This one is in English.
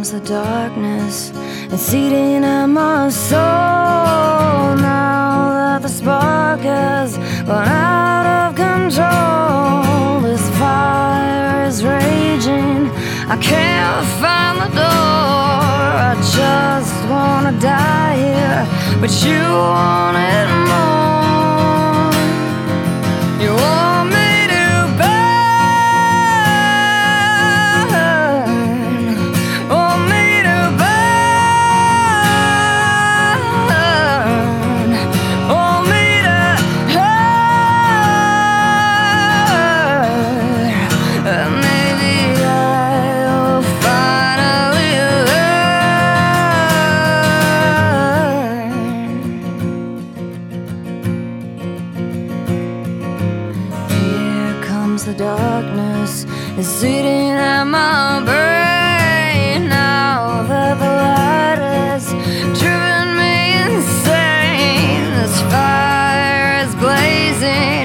comes the darkness, it's eating at my soul. Now that the spark has gone out of control, this fire is raging, I can't find the door. I just wanna die here, but you want it more. You want me to burn, want me to burn, want me to hurt. Maybe I'll finally learn. Here comes the darkness, it's eating at my brain. Now that the light has driven me insane, this fire is blazing,